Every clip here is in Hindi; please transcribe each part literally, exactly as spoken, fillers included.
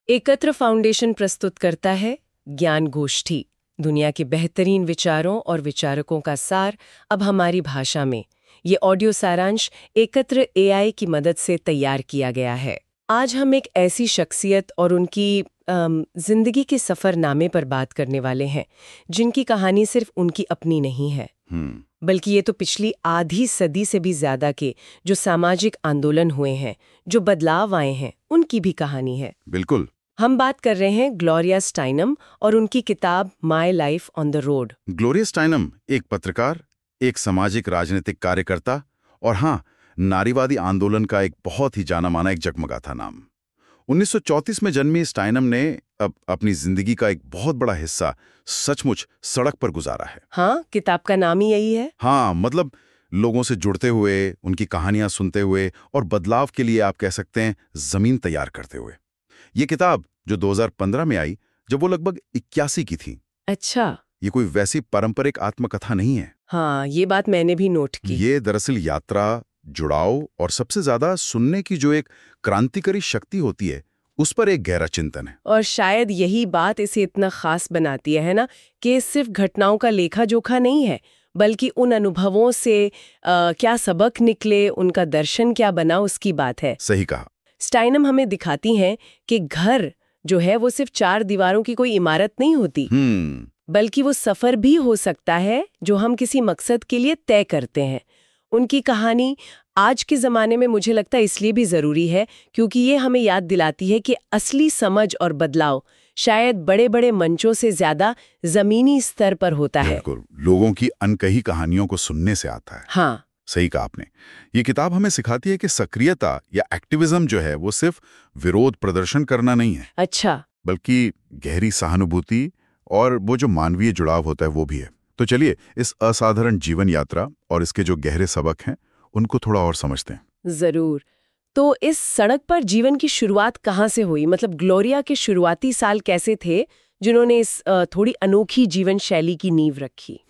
एकत्र फाउंडेशन प्रस्तुत करता है ज्ञान गोष्ठी, दुनिया के बेहतरीन विचारों और विचारकों का सार अब हमारी भाषा में। ये ऑडियो सारांश एकत्र एआई की मदद से तैयार किया गया है। आज हम एक ऐसी शख्सियत और उनकी अम, जिंदगी के सफरनामे पर बात करने वाले हैं जिनकी कहानी सिर्फ उनकी अपनी नहीं है, बल्कि ये तो पिछली आधी सदी से भी ज्यादा के जो सामाजिक आंदोलन हुए हैं, जो बदलाव आए हैं, उनकी भी कहानी है। बिल्कुल। हम बात कर रहे हैं ग्लोरिया स्टाइनम और उनकी किताब my life on the road. Gloria Steinem एक पत्रकार, एक सामाजिक राजनीतिक कार्यकर्ता और हाँ, नारीवादी आंदोलन का एक बहुत ही जाना माना एक जगमगाता नाम। उन्नीस सौ चौंतीस में जन्मी स्टाइनम ने अब अपनी जिंदगी का एक बहुत बड़ा हिस्सा सचमुच सड़क पर गुजारा है। हाँ, किताब का नाम ही यही है। हाँ, मतलब लोगों से जुड़ते हुए, उनकी कहानियां सुनते हुए और बदलाव के लिए आप कह सकते हैं जमीन तैयार करते हुए। ये किताब जो दो हज़ार पंद्रह में आई, जब वो लगभग इक्यासी की थी। अच्छा। ये कोई वैसी पारंपरिक आत्मकथा नहीं है। हाँ, ये बात मैंने भी नोट की। ये दरअसल यात्रा, जुड़ाव और सबसे ज्यादा सुनने की जो एक क्रांतिकारी शक्ति होती है, उस पर एक गहरा चिंतन है। और शायद यही बात इसे इतना खास बनाती है, है ना, कि सिर्फ घटनाओं का लेखा जोखा नहीं है, बल्कि उन अनुभवों से आ, क्या सबक निकले, उनका दर्शन क्या बना, उसकी बात है। सही कहा। स्टाइनम हमें दिखाती हैं कि घर जो है वो सिर्फ चार दीवारों की कोई इमारत नहीं होती, हम्म बल्कि वो सफर भी हो सकता है जो हम किसी मकसद के लिए तय करते हैं। उनकी कहानी आज के ज़माने में मुझे लगता है इसलिए भी ज़रूरी है क्योंकि ये हमें याद दिलाती है कि असली समझ और बदलाव शायद बड़े बड़े मंचों से ज़्यादा ज़मीनी स्तर पर होता है। बिल्कुल, लोगों की अनकही कहानियों को सुनने से आता है। हाँ, सही कहा आपने। ये किताब हमें सिखाती है कि सक्रियता या एक्टिविज्म जो है वो सिर्फ विरोध प्रदर्शन करना नहीं है। अच्छा। बल्कि गहरी सहानुभूति और वो जो मानवीय जुड़ाव होता है वो भी है। तो चलिए इस असाधारण जीवन यात्रा और इसके जो गहरे सबक हैं उनको थोड़ा और समझते हैं। जरूर। तो इस सड़क पर जीवन की शुरुआत कहाँ से हुई? मतलब ग्लोरिया के शुरुआती साल कैसे थे जिन्होंने इस अ, थोड़ी अनोखी जीवन शैली की नींव रखी?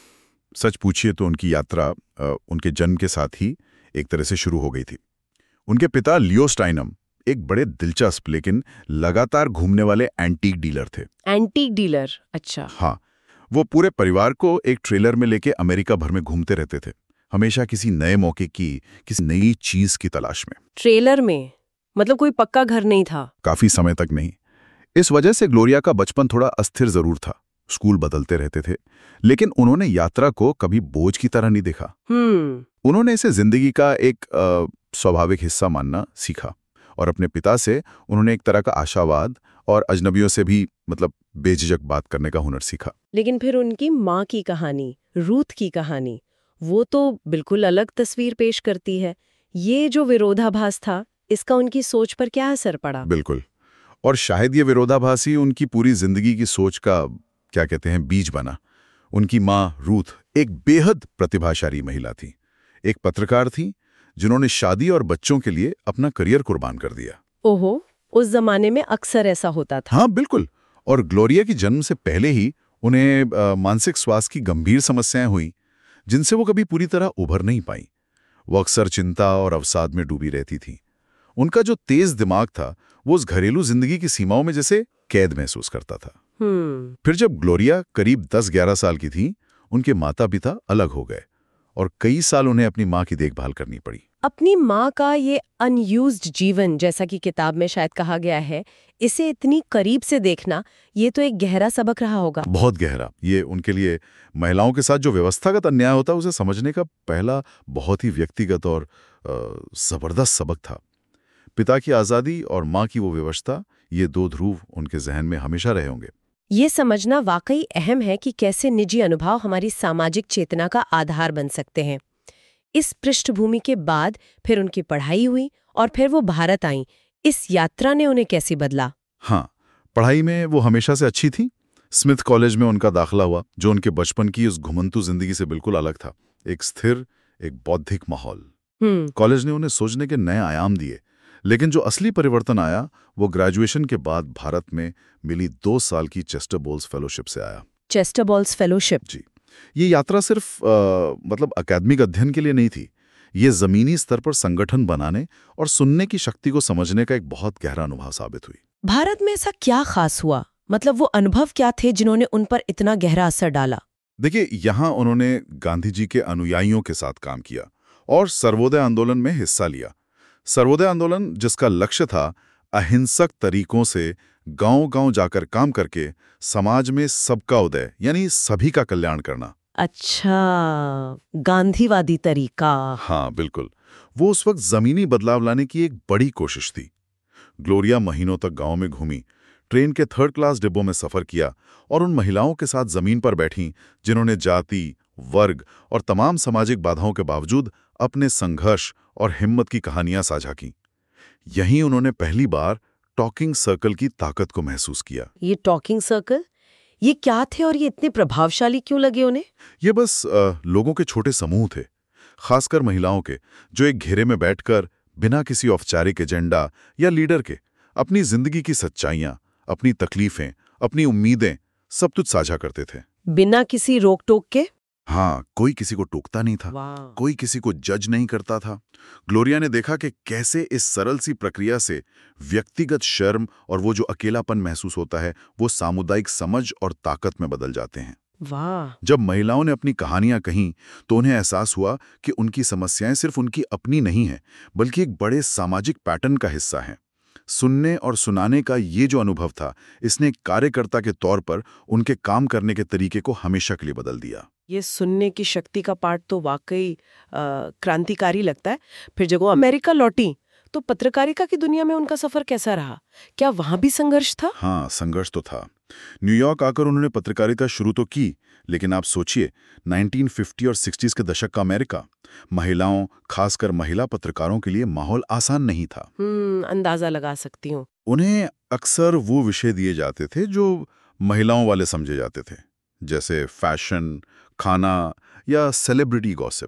सच पूछिए तो उनकी यात्रा आ, उनके जन्म के साथ ही एक तरह से शुरू हो गई थी। उनके पिता लियो स्टाइनम एक बड़े दिलचस्प लेकिन लगातार घूमने वाले एंटीक डीलर थे। Antique dealer? अच्छा। हाँ, वो पूरे परिवार को एक ट्रेलर में लेके अमेरिका भर में घूमते रहते थे, हमेशा किसी नए मौके की, किसी नई चीज की तलाश में। ट्रेलर में? मतलब कोई पक्का घर नहीं था? काफी समय तक नहीं। इस वजह से ग्लोरिया का बचपन थोड़ा अस्थिर जरूर था। स्कूल बदलते रहते थे, लेकिन उन्होंने यात्रा को कभी बोझ की तरह नहीं देखा। हम्म उन्होंने इसे जिंदगी का एक अ, स्वाभाविक हिस्सा मानना सीखा और अपने पिता से उन्होंने एक तरह का आशावाद और अजनबियों से भी मतलब बेझिझक बात करने का हुनर सीखा। लेकिन फिर उनकी माँ की कहानी, रूथ की कहानी, वो तो बिल्कुल अलग तस्वीर पेश करती है। ये जो विरोधाभास था, इसका उनकी सोच पर क्या असर पड़ा? बिल्कुल, और शायद ये विरोधाभास ही उनकी पूरी जिंदगी की सोच का क्या कहते हैं बीज बना। उनकी माँ रूथ एक बेहद प्रतिभाशाली महिला थी, एक पत्रकार थी जिन्होंने शादी और बच्चों के लिए अपना करियर कुर्बान कर दिया। ओहो, उस जमाने में अक्सर ऐसा होता था। हाँ बिल्कुल, और ग्लोरिया की जन्म से पहले ही उन्हें आ, मानसिक स्वास्थ्य की गंभीर समस्याएं हुई जिनसे वो कभी पूरी तरह उभर नहीं पाई। वो अक्सर चिंता और अवसाद में डूबी रहती थी। उनका जो तेज दिमाग था वो उस घरेलू जिंदगी की सीमाओं में जैसे कैद महसूस करता था। हम्म फिर जब ग्लोरिया करीब दस ग्यारह साल की थी, उनके माता पिता अलग हो गए और कई साल उन्हें अपनी माँ की देखभाल करनी पड़ी। अपनी माँ का ये अनयूज्ड जीवन, जैसा कि किताब में शायद कहा गया है, इसे इतनी करीब से देखना, ये तो एक गहरा सबक रहा होगा। बहुत गहरा। ये उनके लिए महिलाओं के साथ जो व्यवस्थागत अन्याय होता है उसे समझने का पहला बहुत ही व्यक्तिगत और जबरदस्त सबक था। पिता की आज़ादी और माँ की वो व्यवस्था, ये दो ध्रुव उनके जहन में हमेशा रहे होंगे। ये समझना वाकई अहम है कि कैसे निजी अनुभव हमारी सामाजिक चेतना का आधार बन सकते हैं। इस पृष्ठभूमि के बाद फिर उनकी पढ़ाई हुई और फिर वो भारत आईं। इस यात्रा ने उन्हें कैसे बदला? हाँ, पढ़ाई में वो हमेशा से अच्छी थी। स्मिथ कॉलेज में उनका दाखिला हुआ, जो उनके बचपन की उस घुमंतू जिंदगी से बिल्कुल अलग था। एक स्थिर, एक बौद्धिक माहौल। हम्म कॉलेज ने उन्हें सोचने के नए आयाम दिए, लेकिन जो असली परिवर्तन आया वो ग्रेजुएशन के बाद भारत में मिली दो साल की चेस्टर बोल्स फेलोशिप से आया। Chester balls fellowship? जी, ये यात्रा सिर्फ आ, मतलब अकादमिक अध्ययन के लिए नहीं थी। ये जमीनी स्तर पर संगठन बनाने और सुनने की शक्ति को समझने का एक बहुत गहरा अनुभव साबित हुई। भारत में ऐसा क्या खास हुआ, मतलब वो अनुभव क्या थे जिन्होंने उन पर इतना गहरा असर डाला? देखिए, यहाँ उन्होंने गांधी जी के अनुयायियों के साथ काम किया और सर्वोदय आंदोलन में हिस्सा लिया। सर्वोदय आंदोलन, जिसका लक्ष्य था अहिंसक तरीकों से गांव-गांव जाकर काम करके समाज में सबका उदय यानी सभी का कल्याण करना। अच्छा, गांधीवादी तरीका। हाँ, बिल्कुल। वो उस वक्त जमीनी बदलाव लाने की एक बड़ी कोशिश थी। ग्लोरिया महीनों तक गांव में घूमी, ट्रेन के थर्ड क्लास डिब्बों में सफर किया और उन महिलाओं के साथ जमीन पर बैठी जिन्होंने जाति, वर्ग और तमाम सामाजिक बाधाओं के बावजूद अपने संघर्ष और हिम्मत की कहानियां साझा की। यहीं उन्होंने पहली बार टॉकिंग सर्कल की ताकत को महसूस किया। ये टॉकिंग सर्कल, ये क्या थे और ये इतने प्रभावशाली क्यों लगे उन्हें? ये बस आ, लोगों के छोटे समूह थे, खासकर महिलाओं के, जो एक घेरे में बैठकर बिना किसी औपचारिक एजेंडा या लीडर के अपनी जिंदगी की सच्चाइयां, अपनी तकलीफें, अपनी उम्मीदें सब कुछ साझा करते थे। बिना किसी रोक टोक के? हाँ, कोई किसी को टोकता नहीं था, कोई किसी को जज नहीं करता था। ग्लोरिया ने देखा कि कैसे इस सरल सी प्रक्रिया से व्यक्तिगत शर्म और वो जो अकेलापन महसूस होता है, वो सामुदायिक समझ और ताकत में बदल जाते हैं। वाह! जब महिलाओं ने अपनी कहानियां कहीं तो उन्हें एहसास हुआ कि उनकी समस्याएं सिर्फ उनकी अपनी नहीं हैं, बल्कि एक बड़े सामाजिक पैटर्न का हिस्सा हैं। सुनने और सुनाने का ये जो अनुभव था, इसने एक कार्यकर्ता के तौर पर उनके काम करने के तरीके को हमेशा के लिए बदल दिया। ये सुनने की शक्ति का पार्ट तो वाकई क्रांतिकारी लगता है। फिर जब वो अमेरिका लौटी तो पत्रकारिता की दुनिया में उनका सफर कैसा रहा? क्या वहां भी संघर्ष था? हाँ, संघर्ष तो था। न्यूयॉर्क आकर उन्होंने पत्रकारिता शुरू तो की, लेकिन आप सोचिए, नाइनटीन फिफ्टी और सिक्सटीज़ के दशक का अमेरिका, महिलाओं, खासकर महिला पत्रकारों के लिए माहौल आसान नहीं था। हम्म, अंदाजा लगा सकती हूँ। उन्हें अक्सर वो विषय दिए जाते थे जो महिलाओं वाले समझे जाते थे, जैसे फैशन, खाना या सेलिब्रिटी गॉसिप।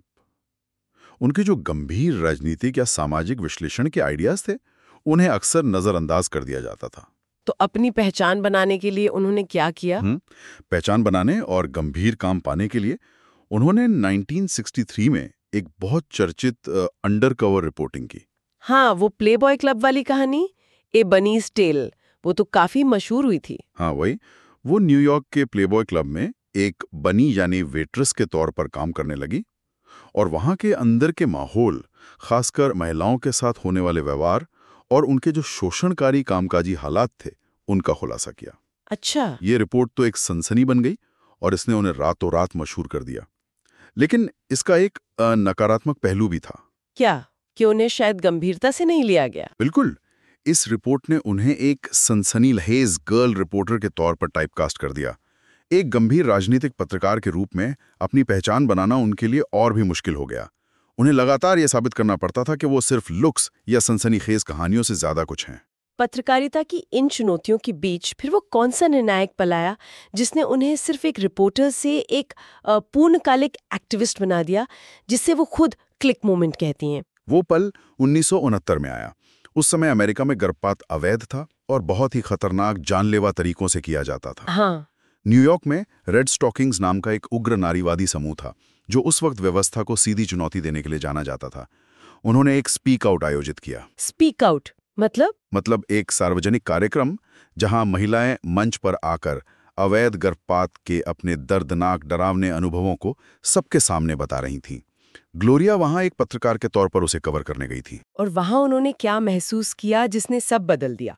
उनके जो गंभीर राजनीतिक या सामाजिक विश्लेषण के आइडियाज थे, उन्हें अक्सर नजरअंदाज कर दिया जाता था। तो अपनी पहचान बनाने के लिए उन्होंने क्या किया? हुँ, पहचान बनाने और गंभीर काम पाने के लिए उन्होंने नाइनटीन सिक्सटी थ्री में एक बहुत चर्चित अंडरकवर रिपोर्टिंग की। हाँ, वो प्लेबॉय क्लब वाली कहानी, ए बनीज टेल, वो तो काफी मशहूर हुई थी। हाँ, वही। वो न्यूयॉर्क के प्लेबॉय क्लब में एक बनी यानी वेट्रेस के तौर पर काम करने लगी और वहां के अंदर के माहौल, खासकर महिलाओं के साथ होने वाले व्यवहार और उनके जो शोषणकारी कामकाजी हालात थे, उनका खुलासा किया। अच्छा। ये रिपोर्ट तो एक सनसनी बन गई और इसने उन्हें रातों रात मशहूर कर दिया। लेकिन इसका एक नकारात्मक पहलू भी था। क्या? कि उन्हें शायद गंभीरता से नहीं लिया गया? बिल्कुल। इस रिपोर्ट ने उन्हें एक सनसनीखेज गर्ल रिपोर्टर के तौर पर टाइपकास्ट कर दिया। एक गंभीर राजनीतिक पत्रकार के रूप में अपनी पहचान बनाना उनके लिए और भी मुश्किल हो गया। उन्हें लगातार यह साबित करना पड़ता था कि वो सिर्फ लुक्स या सनसनीखेज कहानियों से ज्यादा कुछ हैं। पत्रकारिता की इन चुनौतियों के बीच फिर वो कौन सा निर्णायक पल आया जिसने उन्हें सिर्फ एक रिपोर्टर से एक पूर्णकालिक एक्टिविस्ट बना दिया, जिससे वो खुद क्लिक मोमेंट कहती हैं? वो पल उन्नीस सौ उनहत्तर में आया। उस समय अमेरिका में गर्भपात अवैध था और बहुत ही खतरनाक जानलेवा तरीकों से किया जाता था। हाँ। न्यूयॉर्क में रेड स्टॉकिंग्स नाम का एक उग्र नारीवादी समूह था, जो उस वक्त व्यवस्था को सीधी चुनौती देने के लिए जाना जाता था। उन्होंने एक स्पीक आउट आयोजित किया। स्पीक आउट मतलब? मतलब एक सार्वजनिक कार्यक्रम जहां महिलाएं मंच पर आकर अवैध गर्भपात के अपने दर्दनाक डरावने अनुभवों को सबके सामने बता रही थीं। ग्लोरिया वहां एक पत्रकार के तौर पर उसे कवर करने गई थी। और वहां उन्होंने क्या महसूस किया जिसने सब बदल दिया?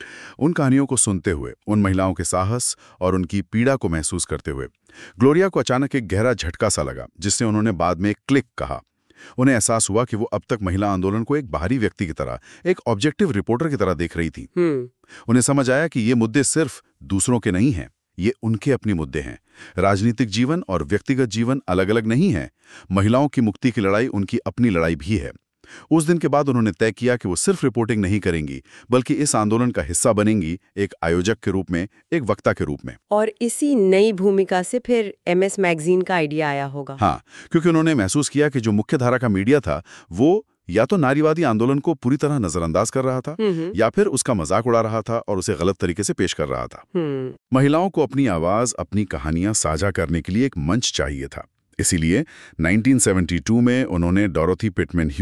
उन कहानियों को सुनते हुए, उन महिलाओं के साहस और उनकी पीड़ा को महसूस करते हुए ग्लोरिया को अचानक एक गहरा झटका सा लगा, जिससे उन्होंने बाद में एक क्लिक कहा। उन्हें एहसास हुआ कि वो अब तक महिला आंदोलन को एक बाहरी व्यक्ति की तरह, एक ऑब्जेक्टिव रिपोर्टर की तरह देख रही थी। उन्हें समझ आया कि ये मुद्दे सिर्फ दूसरों के नहीं हैं, ये उनके अपने मुद्दे हैं। राजनीतिक जीवन और व्यक्तिगत जीवन अलग अलग नहीं है। महिलाओं की मुक्ति की लड़ाई उनकी अपनी लड़ाई भी है। उस दिन के बाद उन्होंने तय किया कि वो सिर्फ रिपोर्टिंग नहीं करेंगी, बल्कि इस आंदोलन का हिस्सा बनेंगी, एक आयोजक के रूप में, एक वक्ता के रूप में। और इसी नई भूमिका से फिर एमएस मैगजीन का आइडिया आया होगा। हाँ, क्योंकि उन्होंने महसूस किया कि जो मुख्य धारा का मीडिया था, वो या तो नारीवादी आंदोलन को पूरी तरह नजरअंदाज कर रहा था, या फिर उसका मजाक उड़ा रहा था और उसे गलत तरीके से पेश कर रहा था। महिलाओं को अपनी आवाज, अपनी कहानियां साझा करने के लिए एक मंच चाहिए था। इसीलिए नाइनटीन सेवेंटी टू में उन्होंने Dorothy Pitman Hughes,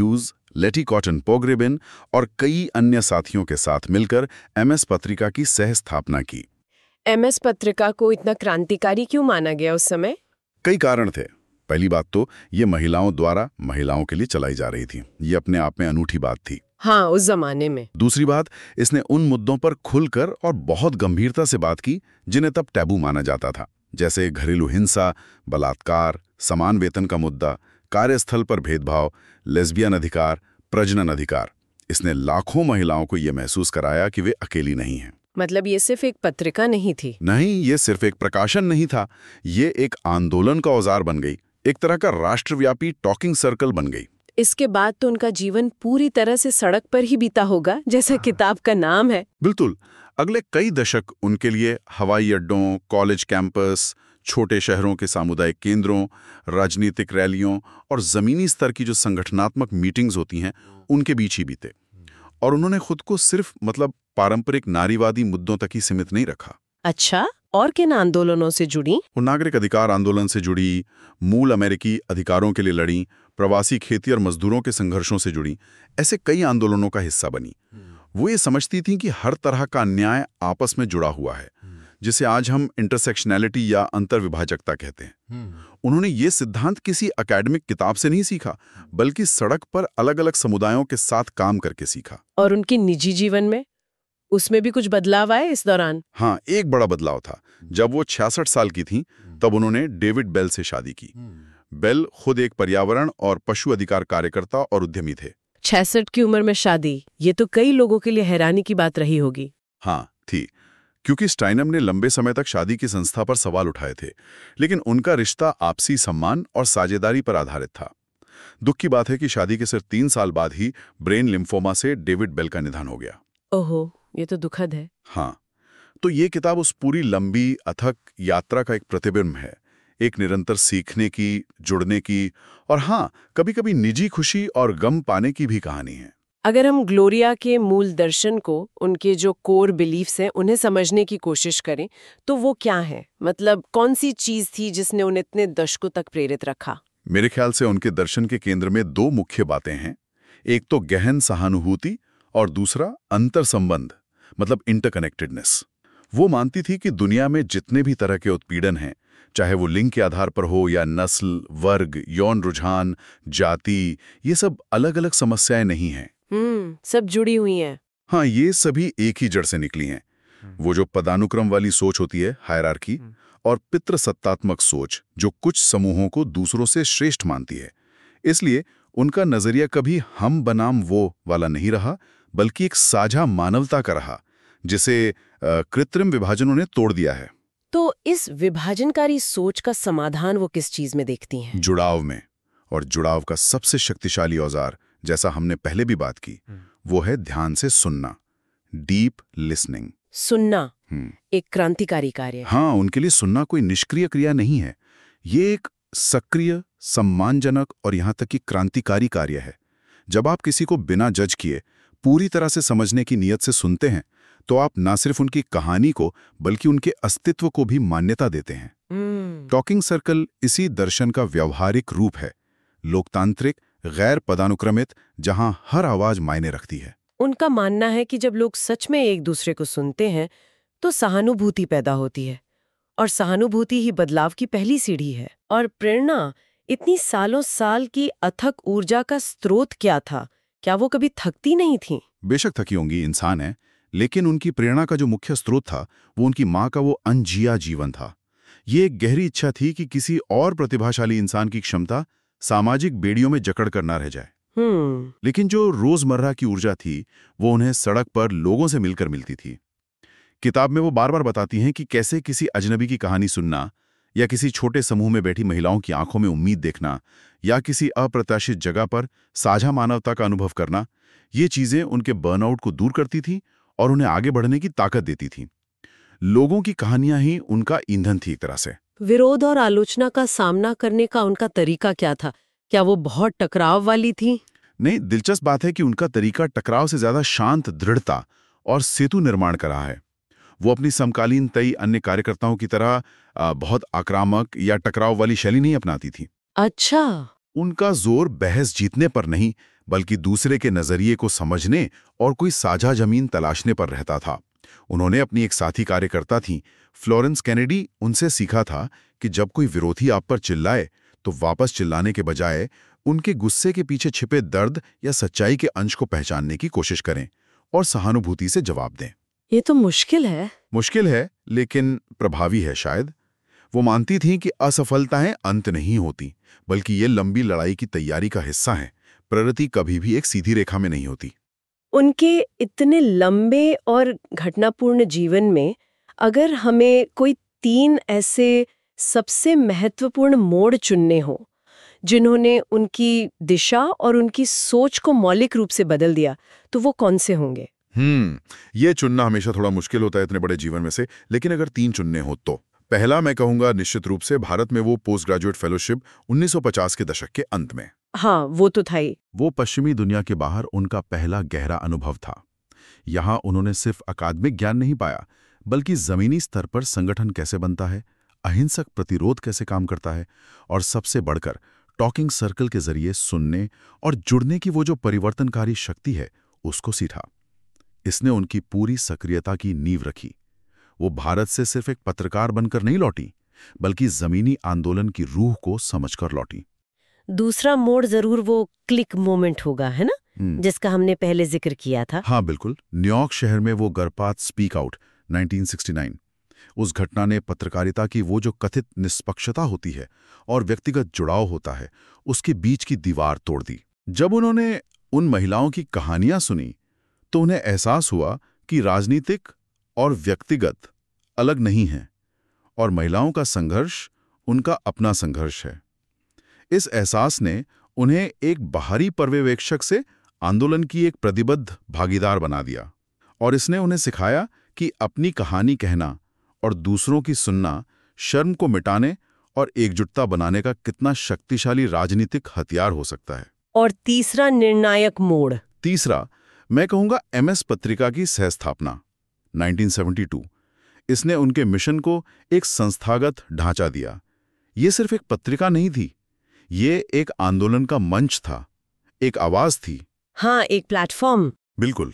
Letty Cottin Pogrebin और कई अन्य साथियों के साथ मिलकर एमएस पत्रिका की सह स्थापना की। एमएस पत्रिका को इतना क्रांतिकारी क्यों माना गया उस समय? कई कारण थे। पहली बात तो ये महिलाओं द्वारा महिलाओं के लिए चलाई जा रही थी। ये अपने आप में अनूठी बात थी। हाँ, उस जमाने में। दूसरी बात, इसने उन मुद्दों पर खुलकर और बहुत गंभीरता से बात की जिन्हें तब टैबू माना जाता था, जैसे घरेलू हिंसा, बलात्कार, समान वेतन का मुद्दा, कार्यस्थल पर भेदभाव, लेस्बियन अधिकार, प्रजनन अधिकार। इसने लाखों महिलाओं को ये महसूस कराया कि वे अकेली नहीं हैं। मतलब ये सिर्फ एक पत्रिका नहीं थी? नहीं, ये सिर्फ एक प्रकाशन नहीं था, ये एक आंदोलन का औजार बन गई, एक तरह का राष्ट्रव्यापी टॉकिंग सर्कल बन गई। इसके बाद तो उनका जीवन पूरी तरह से सड़क पर ही बीता होगा, जैसा किताब का नाम है। बिल्कुल। अगले कई दशक उनके लिए हवाई अड्डों, कॉलेज कैंपस, छोटे शहरों के सामुदायिक केंद्रों, राजनीतिक रैलियों और जमीनी स्तर की जो संगठनात्मक मीटिंग्स होती हैं, उनके बीच ही बीते। और उन्होंने खुद को सिर्फ मतलब पारंपरिक नारीवादी मुद्दों तक ही सीमित नहीं रखा। अच्छा, और किन आंदोलनों से जुड़ी? वो नागरिक अधिकार आंदोलन से जुड़ी, मूल अमेरिकी अधिकारों के लिए लड़ी, प्रवासी खेती और मजदूरों के संघर्षों से जुड़ी, ऐसे कई आंदोलनों का हिस्सा बनी। वो ये समझती थी कि हर तरह का अन्याय आपस में जुड़ा हुआ है, जिसे आज हम इंटरसेक्शनैलिटी या अंतर्विभाजकता कहते हैं। उन्होंने ये सिद्धांत किसी एकेडमिक किताब से नहीं सीखा, बल्कि सड़क पर अलग अलग समुदायों के साथ काम करके सीखा। और उनके निजी जीवन में उसमें भी कुछ बदलाव आए इस दौरान? हाँ, एक बड़ा बदलाव था। जब वो छियासठ साल की थीं, तब उन्होंने डेविड बेल से शादी की। बेल खुद एक पर्यावरण और पशु अधिकार कार्यकर्ता और उद्यमी थे। छियासठ की उम्र में शादी, ये तो कई लोगों के लिए हैरानी की बात रही होगी। हाँ, थी, क्योंकि स्टाइनम ने लंबे समय तक शादी की संस्था पर सवाल उठाए थे, लेकिन उनका रिश्ता आपसी सम्मान और साझेदारी पर आधारित था। दुख की बात है कि शादी के सिर्फ तीन साल बाद ही ब्रेन लिम्फोमा से डेविड बेल का निधन हो गया। ओहो, ये तो दुखद है। हाँ, तो ये किताब उस पूरी लंबी अथक यात्रा का एक प्रतिबिंब है, एक निरंतर सीखने की, जुड़ने की और हाँ, कभी-कभी निजी खुशी और गम पाने की भी कहानी है। अगर हम ग्लोरिया के मूल दर्शन को, उनके जो कोर बिलीफ्स हैं, उन्हें समझने की कोशिश करें, तो वो क्या है? मतलब कौन सी चीज थी जिसने उन्हें इतने दशकों तक प्रेरित रखा? मेरे ख्याल से उनके दर्शन के केंद्र में दो मुख्य बातें हैं। एक तो गहन सहानुभूति और दूसरा अंतर संबंध, मतलब इंटरकनेक्टेडनेस। वो मानती थी कि दुनिया में जितने भी तरह के उत्पीड़न हैं, चाहे वो लिंग के आधार पर हो या नस्ल, वर्ग, यौन रुझान, जाति, ये सब अलग-अलग समस्याएं नहीं हैं। हम्म, सब जुड़ी हुई हैं। हाँ, ये सभी एक ही जड़ से निकली हैं। वो जो पदानुक्रम वाली सोच होती है, हायरार्की, और पितृसत्तात्मक सोच, जो कुछ समूहों को दूसरों से श्रेष्ठ मानती है। इसलिए उनका नजरिया कभी हम बनाम वो वाला नहीं रहा, बल्कि एक साझा मानवता का रहा, जिसे कृत्रिम विभाजनों ने तोड़ दिया है। तो इस विभाजनकारी सोच का समाधान वो किस चीज में देखती हैं? जुड़ाव में। और जुड़ाव का सबसे शक्तिशाली औजार, जैसा हमने पहले भी बात की, वो है ध्यान से सुनना, डीप लिसनिंग। सुनना एक क्रांतिकारी कार्य है। हाँ, उनके लिए सुनना कोई निष्क्रिय क्रिया नहीं है, ये एक सक्रिय, सम्मानजनक और यहाँ तक कि क्रांतिकारी कार्य है। जब आप किसी को बिना जज किए पूरी तरह से समझने की नीयत से सुनते हैं, तो आप न सिर्फ उनकी कहानी को बल्कि उनके अस्तित्व को भी मान्यता देते हैं। टॉकिंग सर्कल इसी दर्शन का व्यवहारिक रूप है, लोकतांत्रिक, गैर पदानुक्रमित, जहां हर आवाज मायने रखती है। उनका मानना है कि जब लोग सच में एक दूसरे को सुनते हैं तो सहानुभूति पैदा होती है, और सहानुभूति ही बदलाव की पहली सीढ़ी है। और प्रेरणा, इतनी सालों साल की अथक ऊर्जा का स्रोत क्या था? क्या वो कभी थकती नहीं थी? बेशक थकी होंगी, इंसान है, लेकिन उनकी प्रेरणा का जो मुख्य स्रोत था वो उनकी माँ का वो अनजिया जीवन था। ये एक गहरी इच्छा थी कि किसी और प्रतिभाशाली इंसान की क्षमता सामाजिक बेड़ियों में जकड़ कर ना रह जाए। हम्म लेकिन जो रोजमर्रा की ऊर्जा थी वो उन्हें सड़क पर लोगों से मिलकर मिलती थी। किताब में वो बार बार बताती हैं कि कैसे किसी अजनबी की कहानी सुनना, या किसी छोटे समूह में बैठी महिलाओं की आंखों में उम्मीद देखना, या किसी अप्रत्याशित जगह पर साझा मानवता का अनुभव करना, ये चीजें उनके बर्नआउट को दूर करती थी और उन्हें आगे बढ़ने की ताकत देती थी। लोगों की कहानियां ही उनका ईंधन थी एक तरह से। विरोध और आलोचना का सामना करने का उनका तरीका क्या था? क्या वो बहुत टकराव वाली थी? नहीं, दिलचस्प बात है कि उनका तरीका टकराव से ज्यादा शांत, दृढ़ता और सेतु निर्माण का रहा है। वो अपनी समकालीन कई अन्य कार्यकर्ताओं की तरह बहुत आक्रामक या टकराव वाली शैली नहीं अपनाती थी। अच्छा। उनका जोर बहस जीतने पर नहीं, बल्कि दूसरे के नजरिए को समझने और कोई साझा जमीन तलाशने पर रहता था। उन्होंने अपनी एक साथी कार्यकर्ता थी फ्लोरेंस कैनेडी, उनसे सीखा था कि जब कोई विरोधी आप पर चिल्लाए तो वापस चिल्लाने के बजाय उनके गुस्से के पीछे छिपे दर्द या सच्चाई के अंश को पहचानने की कोशिश करें और सहानुभूति से जवाब दें। ये तो मुश्किल है। मुश्किल है, लेकिन प्रभावी है शायद। वो मानती थीं कि असफलताएं अंत नहीं होती, बल्कि ये लंबी लड़ाई की तैयारी का हिस्सा है। प्रगति कभी भी एक सीधी रेखा में नहीं होती। उनके इतने लंबे और घटनापूर्ण जीवन में अगर हमें कोई तीन ऐसे सबसे महत्वपूर्ण मोड़ चुनने हो जिन्होंने उनकी दिशा और उनकी सोच को मौलिक रूप से बदल दिया, तो वो कौन से होंगे? हम्म ये चुनना हमेशा थोड़ा मुश्किल होता है इतने बड़े जीवन में से, लेकिन अगर तीन चुनने हो तो पहला मैं कहूंगा निश्चित रूप से भारत में वो पोस्ट ग्रेजुएट फेलोशिप उन्नीस सौ पचास के दशक के अंत में। हाँ, वो तो था ही। वो पश्चिमी दुनिया के बाहर उनका पहला गहरा अनुभव था। यहाँ उन्होंने सिर्फ अकादमिक ज्ञान नहीं पाया, बल्कि जमीनी स्तर पर संगठन कैसे बनता है, अहिंसक प्रतिरोध कैसे काम करता है, और सबसे बढ़कर टॉकिंग सर्कल के जरिए सुनने और जुड़ने की वो जो परिवर्तनकारी शक्ति है, उसको सीखा। इसने उनकी पूरी सक्रियता की नींव रखी। वो भारत से सिर्फ एक पत्रकार बनकर नहीं लौटी, बल्कि जमीनी आंदोलन की रूह को समझकर लौटी। दूसरा मोड़ जरूर वो क्लिक मोमेंट होगा, है ना, जिसका हमने पहले जिक्र किया था। हाँ बिल्कुल, न्यूयॉर्क शहर में वो गर्भपात स्पीक आउट उन्नीस सौ उनहत्तर। उस घटना ने पत्रकारिता की वो जो कथित निष्पक्षता होती है और व्यक्तिगत जुड़ाव होता है, उसके बीच की दीवार तोड़ दी। जब उन्होंने उन महिलाओं की कहानियां सुनी तो उन्हें एहसास हुआ कि राजनीतिक और व्यक्तिगत अलग नहीं हैं और महिलाओं का संघर्ष उनका अपना संघर्ष है। इस एहसास ने उन्हें एक बाहरी पर्यवेक्षक से आंदोलन की एक प्रतिबद्ध भागीदार बना दिया, और इसने उन्हें सिखाया कि अपनी कहानी कहना और दूसरों की सुनना शर्म को मिटाने और एकजुटता बनाने का कितना शक्तिशाली राजनीतिक हथियार हो सकता है। और तीसरा निर्णायक मोड़? तीसरा मैं कहूंगा एमएस पत्रिका की सहस्थापना उन्नीस सौ बहत्तर। इसने उनके मिशन को एक संस्थागत ढांचा दिया। ये सिर्फ एक पत्रिका नहीं थी, ये एक आंदोलन का मंच था, एक आवाज थी। हाँ, एक प्लेटफॉर्म। बिल्कुल।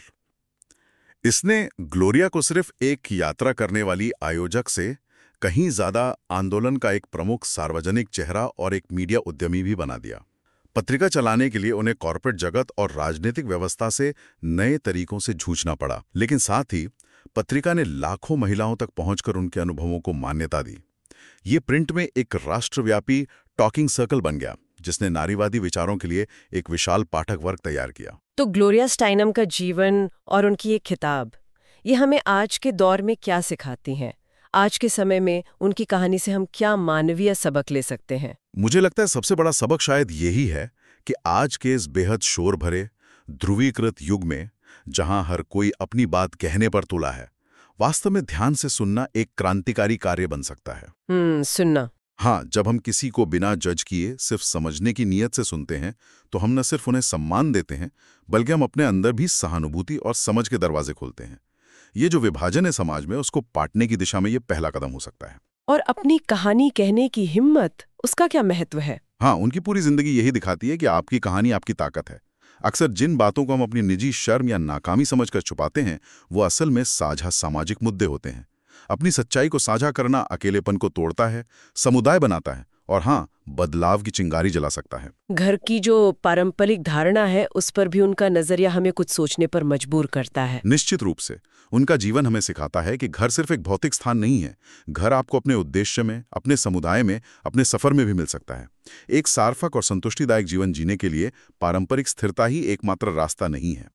इसने ग्लोरिया को सिर्फ एक यात्रा करने वाली आयोजक से कहीं ज्यादा आंदोलन का एक प्रमुख सार्वजनिक चेहरा और एक मीडिया उद्यमी भी बना दिया। पत्रिका चलाने के लिए उन्हें कॉर्पोरेट जगत और राजनीतिक व्यवस्था से नए तरीकों से जूझना पड़ा, लेकिन साथ ही पत्रिका ने लाखों महिलाओं तक पहुंचकर उनके अनुभवों को मान्यता दी। ये प्रिंट में एक राष्ट्रव्यापी टॉकिंग सर्कल बन गया, जिसने नारीवादी विचारों के लिए एक विशाल पाठक वर्ग तैयार किया। तो ग्लोरिया स्टाइनम का जीवन और उनकी एक किताब, ये हमें आज के दौर में क्या सिखाती हैं? आज के समय में उनकी कहानी से हम क्या मानवीय सबक ले सकते हैं? मुझे लगता है सबसे बड़ा सबक शायद यही है कि आज के इस बेहद शोर भरे, ध्रुवीकृत युग में, जहां हर कोई अपनी बात कहने पर तुला है, वास्तव में ध्यान से सुनना एक क्रांतिकारी कार्य बन सकता है। हम्म सुनना। हाँ, जब हम किसी को बिना जज किए सिर्फ समझने की नीयत से सुनते हैं, तो हम न सिर्फ उन्हें सम्मान देते हैं, बल्कि हम अपने अंदर भी सहानुभूति और समझ के दरवाजे खोलते हैं। ये जो विभाजन है समाज में, उसको पाटने की दिशा में ये पहला कदम हो सकता है। और अपनी कहानी कहने की हिम्मत, उसका क्या महत्व है? हाँ, उनकी पूरी जिंदगी यही दिखाती है कि आपकी कहानी आपकी ताकत है। अक्सर जिन बातों को हम अपनी निजी शर्म या नाकामी समझकर छुपाते हैं, वो असल में साझा सामाजिक मुद्दे होते हैं। अपनी सच्चाई को साझा करना अकेलेपन को तोड़ता है, समुदाय बनाता है, और हाँ, बदलाव की चिंगारी जला सकता है। घर की जो पारंपरिक धारणा है, उस पर भी उनका नजरिया हमें कुछ सोचने पर मजबूर करता है। निश्चित रूप से उनका जीवन हमें सिखाता है कि घर सिर्फ एक भौतिक स्थान नहीं है। घर आपको अपने उद्देश्य में, अपने समुदाय में, अपने सफर में भी मिल सकता है। एक सार्थक और संतुष्टिदायक जीवन जीने के लिए पारंपरिक स्थिरता ही एकमात्र रास्ता नहीं है।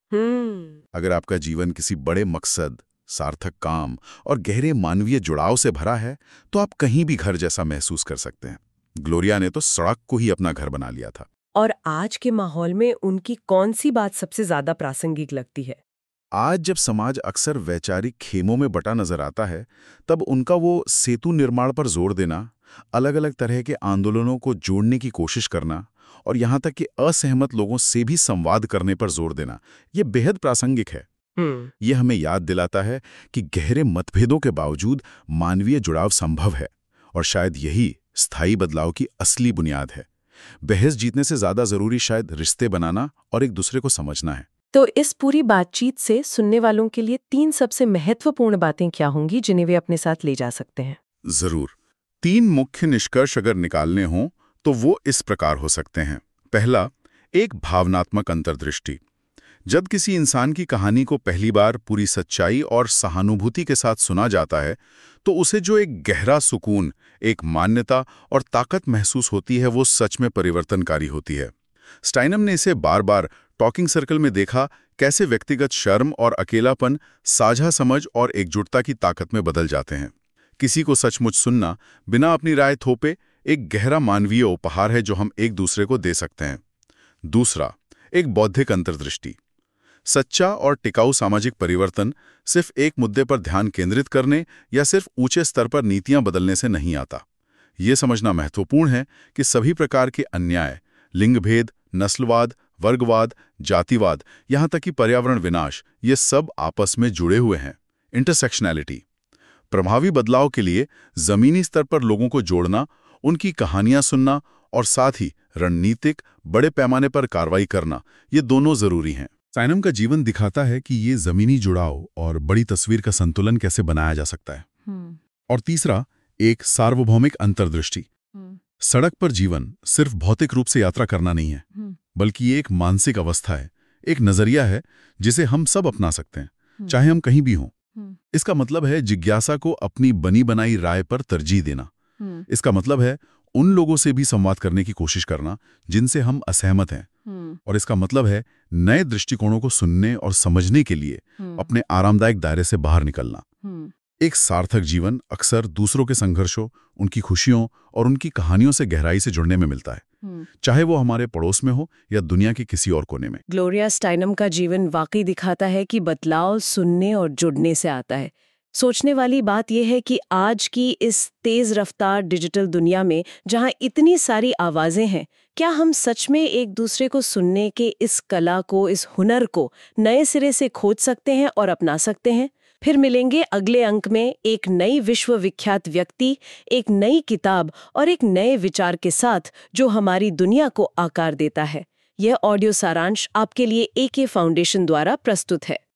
अगर आपका जीवन किसी बड़े मकसद, सार्थक काम और गहरे मानवीय जुड़ाव से भरा है, तो आप कहीं भी घर जैसा महसूस कर सकते हैं। ग्लोरिया ने तो सड़क को ही अपना घर बना लिया था। और आज के माहौल में उनकी कौन सी बात सबसे ज्यादा प्रासंगिक लगती है? आज जब समाज अक्सर वैचारिक खेमों में बटा नजर आता है, तब उनका वो सेतु निर्माण पर जोर देना, अलग अलग तरह के आंदोलनों को जोड़ने की कोशिश करना और यहाँ तक कि असहमत लोगों से भी संवाद करने पर जोर देना, ये बेहद प्रासंगिक है। ये हमें याद दिलाता है कि गहरे मतभेदों के बावजूद मानवीय जुड़ाव संभव है, और शायद यही स्थायी बदलाव की असली बुनियाद है। बहस जीतने से ज्यादा जरूरी शायद रिश्ते बनाना और एक दूसरे को समझना है। तो इस पूरी बातचीत से सुनने वालों के लिए तीन सबसे महत्वपूर्ण बातें क्या होंगी जिन्हें वे अपने साथ ले जा सकते हैं? जरूर। तीन मुख्य निष्कर्ष अगर निकालने हों तो वो इस प्रकार हो सकते हैं। पहला, एक भावनात्मक अंतर्दृष्टि। जब किसी इंसान की कहानी को पहली बार पूरी सच्चाई और सहानुभूति के साथ सुना जाता है तो उसे जो एक गहरा सुकून, एक मान्यता और ताकत महसूस होती है वो सच में परिवर्तनकारी होती है। स्टाइनम ने इसे बार बार टॉकिंग सर्कल में देखा, कैसे व्यक्तिगत शर्म और अकेलापन साझा समझ और एकजुटता की ताकत में बदल जाते हैं। किसी को सचमुच सुनना बिना अपनी राय थोपे एक गहरा मानवीय उपहार है जो हम एक दूसरे को दे सकते हैं। दूसरा, एक बौद्धिक अंतर्दृष्टि। सच्चा और टिकाऊ सामाजिक परिवर्तन सिर्फ एक मुद्दे पर ध्यान केंद्रित करने या सिर्फ ऊंचे स्तर पर नीतियां बदलने से नहीं आता। ये समझना महत्वपूर्ण है कि सभी प्रकार के अन्याय, लिंगभेद, नस्लवाद, वर्गवाद, जातिवाद, यहां तक कि पर्यावरण विनाश, ये सब आपस में जुड़े हुए हैं। इंटरसेक्शनैलिटी। प्रभावी बदलाव के लिए जमीनी स्तर पर लोगों को जोड़ना, उनकी कहानियां सुनना और साथ ही रणनीतिक बड़े पैमाने पर कार्रवाई करना, ये दोनों जरूरी हैं। साइनम का जीवन दिखाता है कि ये जमीनी जुड़ाव और बड़ी तस्वीर का संतुलन कैसे बनाया जा सकता है। और तीसरा, एक सार्वभौमिक अंतर्दृष्टि। सड़क पर जीवन सिर्फ भौतिक रूप से यात्रा करना नहीं है, बल्कि ये एक मानसिक अवस्था है, एक नजरिया है जिसे हम सब अपना सकते हैं, चाहे हम कहीं भी हों। इसका मतलब है जिज्ञासा को अपनी बनी बनाई राय पर तरजीह देना। इसका मतलब है उन लोगों से भी संवाद करने की कोशिश करना जिनसे हम असहमत हैं। और इसका मतलब है नए दृष्टिकोणों को सुनने और समझने के लिए अपने आरामदायक दायरे से बाहर निकलना। एक सार्थक जीवन अक्सर दूसरों के संघर्षों, उनकी खुशियों और उनकी कहानियों से गहराई से जुड़ने में मिलता है, चाहे वो हमारे पड़ोस में हो या दुनिया के किसी और कोने में। ग्लोरिया स्टाइनम का जीवन वाकई दिखाता है कि बदलाव सुनने और जुड़ने से आता है। सोचने वाली बात यह है कि आज की इस तेज रफ्तार डिजिटल दुनिया में जहां इतनी सारी आवाजें हैं, क्या हम सच में एक दूसरे को सुनने के इस कला को, इस हुनर को नए सिरे से खोज सकते हैं और अपना सकते हैं? फिर मिलेंगे अगले अंक में एक नई विश्व विख्यात व्यक्ति, एक नई किताब और एक नए विचार के साथ जो हमारी दुनिया को आकार देता है। यह ऑडियो सारांश आपके लिए ए के फाउंडेशन द्वारा प्रस्तुत है।